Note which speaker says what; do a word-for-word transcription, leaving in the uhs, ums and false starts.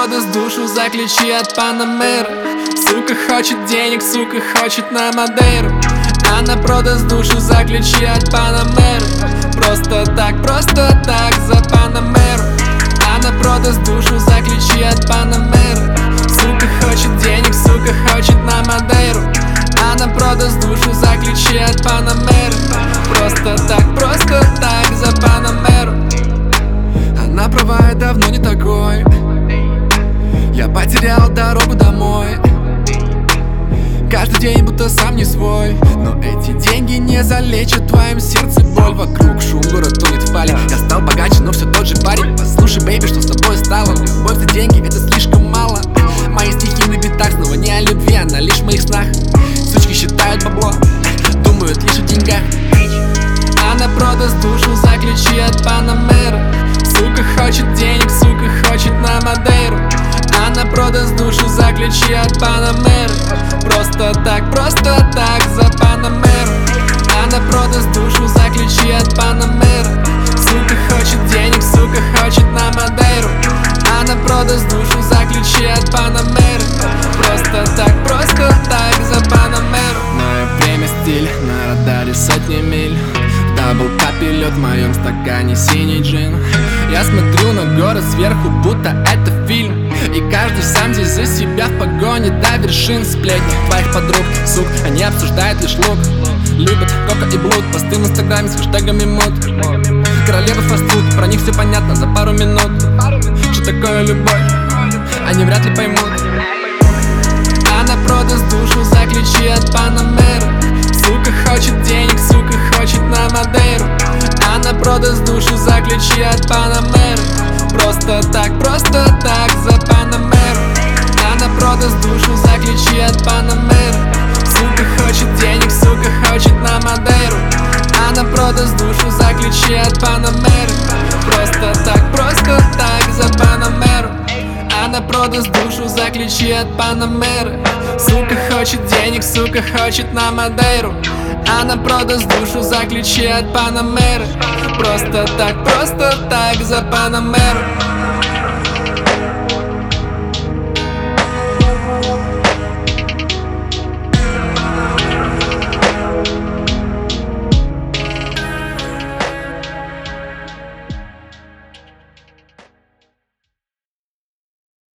Speaker 1: продаст душу за ключи от Панамеры. Сука хочет денег, сука хочет на Мадейру. Она продаст душу за ключи от Панамеры. Просто так, просто так за Панамеру. Она продаст душу за ключи от Панамеры. Сука хочет денег, сука хочет на Мадейру. Она продаст душу за ключи от Панамеры. Просто так, просто так за Панамеру. Она права, я давно не такой. Я потерял дорогу домой. Каждый день будто сам не свой. Но эти деньги не залечат в твоем сердце боль. Вокруг шум, город тонет в пале. Я стал богаче, но все тот же парень. Послушай, бэйби, что с тобой стало? Любовь за деньги, это слишком мало. Мои стихи на битах снова не о любви, она лишь в моих снах. Сучки считают бабло, думают лишь о деньгах. Она продаст душу за ключи от Панамеры. Сука хочет денег, сука хочет на Мадейру. Она продаст душу за ключи от Панамеры. Просто так, просто так за Панамеру. Она продаст душу за ключи от Панамеры. Сука хочет денег, сука хочет на Мадейру. Она продаст душу за ключи от Панамеры. Просто так, просто так за Панамеру. Мое время стиль, на радаре сотни миль. Дабл капи лед в моем стакане синий джин. Я смотрю на город сверху, будто это фильм. И каждый сам здесь за себя в погоне до вершин. Сплетни твоих подруг, сук, они обсуждают лишь лук. Любят кока и блуд, посты в инстаграме с хэштегами мод. Королева фастфуд, про них все понятно за пару минут. Что такое любовь, они вряд ли поймут. Она продаст душу за ключи от Панамеры. Сука хочет денег, сука хочет на Мадейру. Она продаст душу за ключи от Панамеры. Просто так, просто так за Панамеру. Она продаст душу за ключи от Панамеры. Сука хочет денег, сука хочет на Мадейру. Она продаст душу за ключи от Панамеры. Просто так, просто так за Панамеру. Она продаст душу за ключи от Панамеры. Сука хочет денег, сука хочет на Мадейру. Она продаст душу за ключи от Панамеры. Просто так, просто так за Панамеру.